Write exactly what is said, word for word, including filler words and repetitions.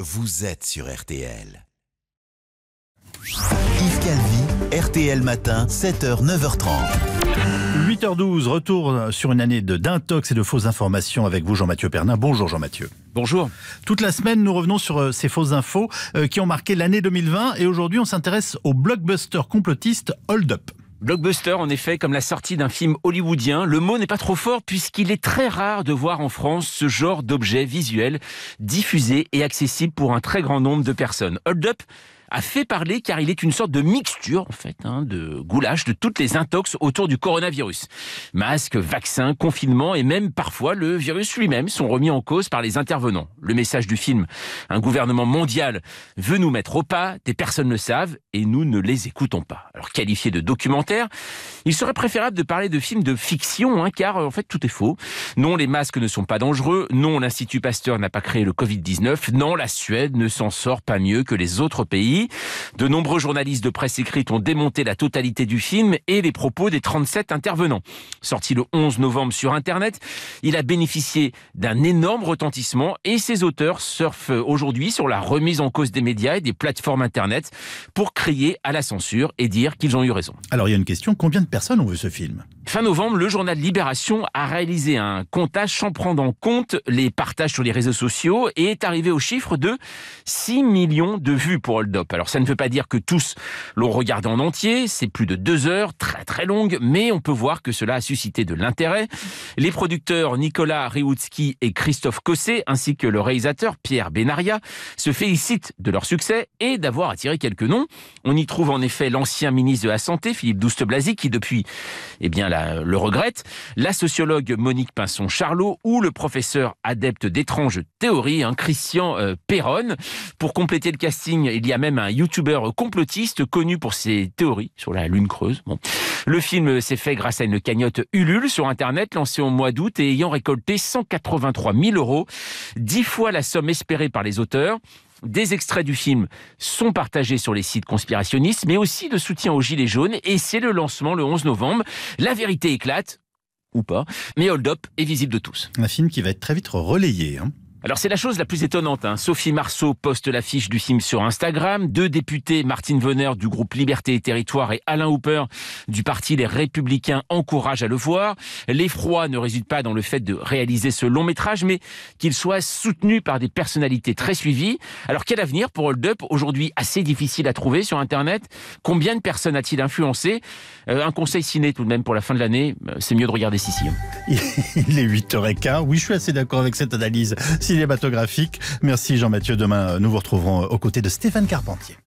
vous êtes sur R T L. Yves Calvi, R T L Matin, sept heures neuf heures trente. huit heures douze, retour sur une année de d'intox et de fausses informations avec vous, Jean-Mathieu Pernin. Bonjour Jean-Mathieu. Bonjour. Toute la semaine, nous revenons sur ces fausses infos qui ont marqué l'année deux mille vingt et aujourd'hui, on s'intéresse au blockbuster complotiste Hold Up. Blockbuster, en effet, comme la sortie d'un film hollywoodien, le mot n'est pas trop fort puisqu'il est très rare de voir en France ce genre d'objet visuel diffusé et accessible pour un très grand nombre de personnes. Hold Up a fait parler car il est une sorte de mixture, en fait, hein, de goulash de toutes les intox autour du coronavirus. Masques, vaccins, confinement et même parfois le virus lui-même sont remis en cause par les intervenants. Le message du film, un gouvernement mondial veut nous mettre au pas, des personnes le savent et nous ne les écoutons pas. Alors qualifié de documentaire, il serait préférable de parler de films de fiction, hein, car en fait tout est faux. Non, les masques ne sont pas dangereux. Non, l'Institut Pasteur n'a pas créé le covid dix-neuf. Non, la Suède ne s'en sort pas mieux que les autres pays. De nombreux journalistes de presse écrite ont démonté la totalité du film et les propos des trente-sept intervenants. Sorti le onze novembre sur Internet, il a bénéficié d'un énorme retentissement et ses auteurs surfent aujourd'hui sur la remise en cause des médias et des plateformes Internet pour crier à la censure et dire qu'ils ont eu raison. Alors il y a une question, combien de personnes ont vu ce film ? Fin novembre, le journal Libération a réalisé un comptage sans prendre en compte les partages sur les réseaux sociaux et est arrivé au chiffre de six millions de vues pour Hold Up. Alors ça ne veut pas dire que tous l'ont regardé en entier, c'est plus de deux heures, très très longue, mais on peut voir que cela a suscité de l'intérêt. Les producteurs Nicolas Rihoutzky et Christophe Cosset, ainsi que le réalisateur Pierre Benaria, se félicitent de leur succès et d'avoir attiré quelques noms. On y trouve en effet l'ancien ministre de la Santé, Philippe Douste-Blazy, qui depuis, eh bien, la, le regrette, la sociologue Monique Pinson-Charlot ou le professeur adepte d'étranges théories, hein, Christian euh, Perron. Pour compléter le casting, il y a même un youtubeur complotiste connu pour ses théories sur la lune creuse. Bon. Le film s'est fait grâce à une cagnotte Ulule sur Internet lancée au mois d'août et ayant récolté cent quatre-vingt-trois mille euros, dix fois la somme espérée par les auteurs. Des extraits du film sont partagés sur les sites conspirationnistes, mais aussi de soutien aux Gilets jaunes, et c'est le lancement le onze novembre. La vérité éclate, ou pas, mais Hold Up est visible de tous. Un film qui va être très vite relayé, hein. Alors c'est la chose la plus étonnante, hein. Sophie Marceau poste l'affiche du film sur Instagram. Deux députés, Martine Venner du groupe Liberté et Territoire et Alain Hooper du parti Les Républicains, encouragent à le voir. L'effroi ne réside pas dans le fait de réaliser ce long métrage, mais qu'il soit soutenu par des personnalités très suivies. Alors quel avenir pour Hold Up, aujourd'hui assez difficile à trouver sur Internet? Combien de personnes a-t-il influencé? euh, Un conseil ciné tout de même pour la fin de l'année, c'est mieux de regarder Sissi. Il est huit heures quinze. Oui, je suis assez d'accord avec cette analyse cinématographique. Merci Jean-Mathieu. Demain, nous vous retrouverons aux côtés de Stéphane Carpentier.